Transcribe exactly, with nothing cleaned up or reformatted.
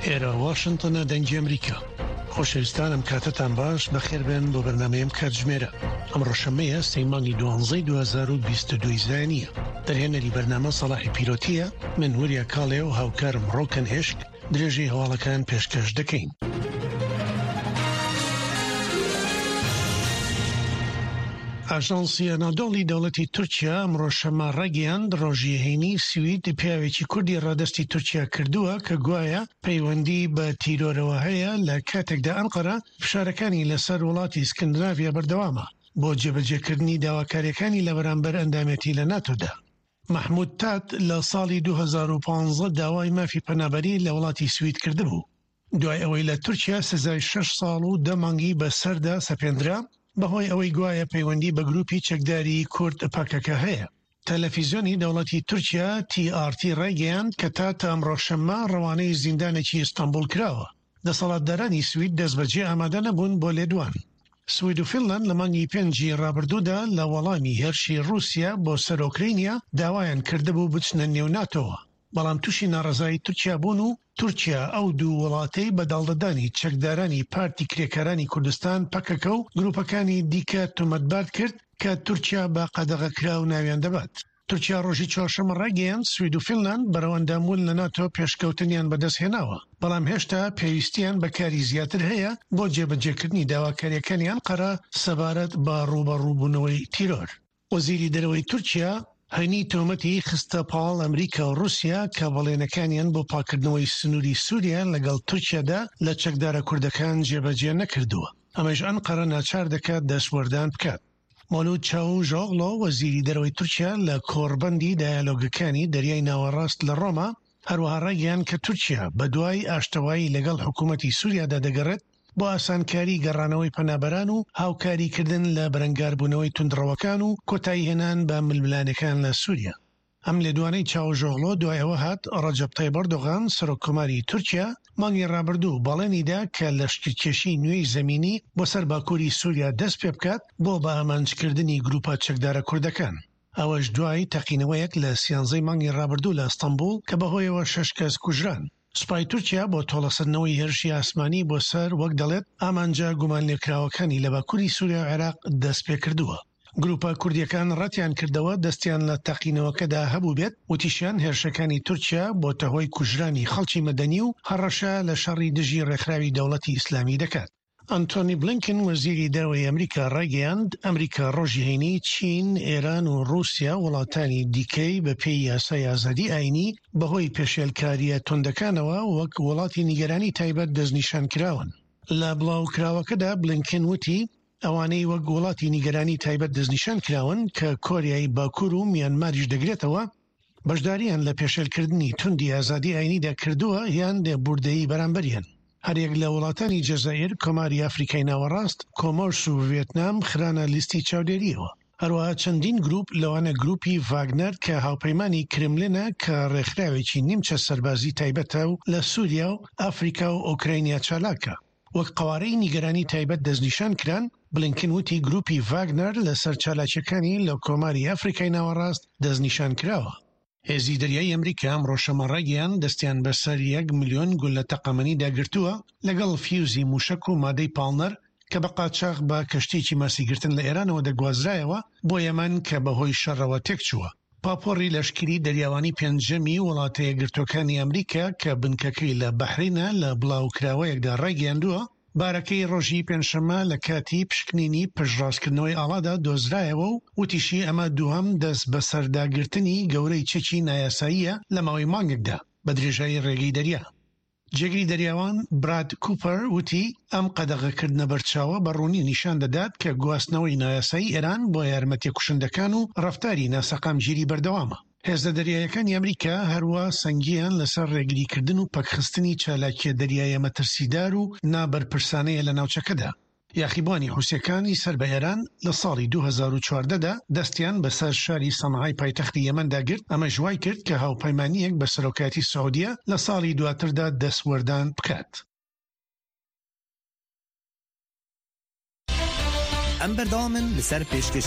ئێرە واشنتنە دەنگی ئەمریکا. خۆشەویستانم کاتتان باش بەخێر بێن بۆ بەرنامەیەم کاتژمێرە. ئەمڕۆ شەمەیە سەی مانگی دوانزەی دو هەزار و بیست و دوو زانیە. دەرهێنەری بەرنامە سەڵاحی پیرۆتیە، من وریە کاڵێ و هاوکارم ڕۆکن هێشک درێژی هەواڵەکان پێشکەش دەکەین. ئاژانسی ئەنادۆڵی دەوڵەتی تورکیا ئەمڕۆ شەمە ڕەگەیاند ڕۆژیهێنی سوید پیاوێکی کوردی ڕادەستی تورکیا کردووە کە گوایە پەیوەندی بە تیرۆرەوە هەیە لە کاتێکدا ئەنقەرە فشارەکانی لەسەر وڵاتی سکەندناڤیا بەردەوامە بۆ جێبەجێکردنی داواکاریەکانی لە بەرامبەر ئەندامەتی لە ناتۆدا. محمود تات لە ساڵی دوو هەزار و پانزە داوای مافی پەنابەری لە وڵاتی سوید کردبوو. دوای ئەوەی لە تورکیا سزای شەش ساڵ و دە مانگی بەسەردا سەپێندرا بەهۆی ئەوەی گوایە پەیوەندی بە گروپی چەکداری کورد پاکەکە هەیە. تەلەڤیزیۆنی دەوڵەتی تورکیا تی ئار تی ڕایگەیاند کە تا تا ئەمڕۆ شەممە ڕەوانەی زیندانێکی ئیستانبول کراوە. دەسەڵاتدارانی سوید دەستبەجێ ئامادە نەبوون بۆ لێدوان. سوید و فینلاند لە مانگی پێنجی ڕابردوودا لە وەڵامی هێرشی رووسیا بۆ سەر ئۆکراینیا داوایان کردبوو بچنە نێو ناتۆوە، بەڵام تووشی ناڕەزایی تورکیا بوون و تورکیا ئەو دوو وڵاتەی بەداڵدەدانی چەکدارانی پارتی کرێکارانی کوردستان پەکەکە و گروپەکانی دیکە تۆمەتبار کرد کە تورکیا بە قەدەغەکرا و ناویان دەبات. تورکیا ڕۆژی چوارشەممە ڕاگەیاند سوید و فینلاند بەرەوەندامون لە ناتۆ پێشکەوتنیان بەدەستهێناوە، بەڵام هێشتا پێویستیان بەکاری زیاتر هەیە بۆ جێبەجێکردنی داواکاریەکانیان قەرە سەبارەت بە ڕوبەڕووبوونەوەی تیرۆر. وەزیری دەرەوەی تورکیا هەینی تۆمەتی خستە پاڵ ئەمریکا و رووسیا کە بەڵێنەکانیان بۆ پاکردنەوەی سنووری سووریا لەگەڵ تورکیادا لە چەکدارە کوردەکان جێبەجێ نەکردووە. ئەمەش ئەنقەرە ناچار دەکات دەستوەردان بکات. مۆلود چاوژۆغلۆ وەزیری دەرەوەی تورکیا لە کۆڕبەندی دایالۆگەکانی دەریای ناوەڕاست لە ڕۆما هەروەها ڕایگەیاند کە تورکیا بە دوای ئاشتەوایی لەگەڵ حکوومەتی سووریادا دەگەڕێت بۆ ئاسانکاری گەڕانەوەی پەنابەران و هاوکاریکردن لە بەرەنگاربوونەوەی توندڕەوەکان و کۆتایی هێنان بە ململانەکان لە سووریا. ئەم لێدوانەی چاوژۆغلۆ دوایەوە هات ڕەجەب تایب ئەردۆغان سەرۆککۆماری تورکیا مانگی ڕابردوو بەڵێنیدا کە لەشکرکێشی نوێی زەمینی بۆ سەر باکووری سووریا دەست پێ بکات بۆ بە ئامانجکردنی گروپە چەکدارە کوردەکان. ئەوەش دوای تەقینەوەیەک لە سیانزەی مانگی ڕابردوو لە ئەستەمبول کە بەهۆیەوە شەش کەس کوژران. سوپای تورکیا بۆ تۆڵەسەردنەوەی هێرشی ئاسمانی بۆ سەر وەک دەڵێت ئامانجا گومان لێکراوەکانی لە باکووری سووریا و عێراق دەست پێ کردووە. گروپە کوردیەکان ڕەتیان کردەوە دەستیان لە تەقینەوەکەدا هەبوو بێت وتیشیان هێرشەکانی تورکیا بۆ تەهۆی کوژرانی خەڵکی مەدەنی و هەڕەشە لە شەڕی دژی ڕێکخراوی دەوڵەتی ئیسلامی دەکات. ئەنتۆنی بلینکن وەزیری دەرەوەی ئەمریکا ڕایگەیاند ئەمریکا ڕۆژیهێنی چین، ئێران و رووسیا وڵاتانی دیکەی بە پێی یاسای ئازادی ئاینی بەهۆی پێشێلکاریە تۆندەکانەوە وەک وڵاتی نیگەرانی تایبەت دەستنیشان کراون. لە بڵاوکراوەکەدا بلینکن وتی ئەوانەی وەک وڵاتی نیگەرانی تایبەت دەستنیشان کراون کە کۆریای باکوور و میانماریش دەگرێتەوە بەشداریان لە پێشێلکردنی توندی ئازادی ئاینیدا کردووە یان لێبوردەیی بەرامبەریان. هەرێک لە وڵاتانی جەزائیر، کۆماری ئەفریقای ناوەڕاست، کۆمۆرس و ڤێتنام خرانە لیستی چاودێریەوە. هەروەها چەندین گروپ لەوانە گروپی ڤاگنەر کە هاوپەیمانی کرملینە کە ڕێکخراوێکی نیمچە سەربازی تایبەتە و لە سووریا و ئەفریقا و ئۆکراینیا چالاکە. وەک قوارەی نیگەرانی تایبەت دەستنیشان کران، بلینکن وتی گروپی ڤاگنەر لە سەر چالاکیەکانی لە کۆماری ئەفریقای ناوەڕاست دەستنیشان کراوە. هێزی دەریای ئەمریکا ئەمڕۆ شەمە ڕایگەیاند دەستیان بەسەر یەک ملیۆن گول لە تەقەمەنی داگرتووە لەگەڵ فیوزی موشک و مادەی پاڵنەر کە بە قاچاغ بە کەشتێکی ماسیگرتن لە ئێرانەوە دەگوازرایەوە بۆ یەمەن کە بەهۆی شەڕەوە تێکچووە. پاپۆڕی لەشکری دەریاوانی پێنجەمی وڵاتە یەکگرتوەکانی ئەمریکا کە بنکەکەی لە بەحرینە لە بڵاوکراوەیەکدا ڕایگەیاندووە بارەکەی ڕۆژی پێنجشەممە لە کاتی پشکنینی پشتڕاستکردنەوەی ئاڵادا دۆزرایەوە و وتیشی ئەمە دووهەم دەست بە سەرداگرتنی گەورەی چەکی نایاساییە لە ماوەی مانگێکدا بە درێژایی ڕێگەی دەریا. جێگری دەریاوان براد کوپەر وتی ئەم قەدەغەکردنە بەرچاوە بەڕوونی نیشان دەدات کە گواستنەوەی نایاسایی ئێران بۆ یارمەتیە کوشندەکان و ڕەفتاری ناسەقامگیری بەردەوامە. هێزە دەریایەکانی ئەمریکا هەروە سەنگیان لەسەر ڕێگریکردن و پەکخستنی چالاکیە دەریایە مەترسیدار و نابەرپرسانەیە لە ناوچەکەدا. یاخیبوانی حوسیەکانی سەر بە ئێران لە ساڵی دوو هەزار و چواردەدا دەستیان بەسەر شاری سەنعای پایتەختی یەمەندا گرت. ئەمە ژوای کرد کە هاوپەیمانیەک بە سەرۆکایەتی سەعودیە لە ساڵی دواتردا دەستوەردان بکات. ئەم بەردەوامن لەسەر پێشکەش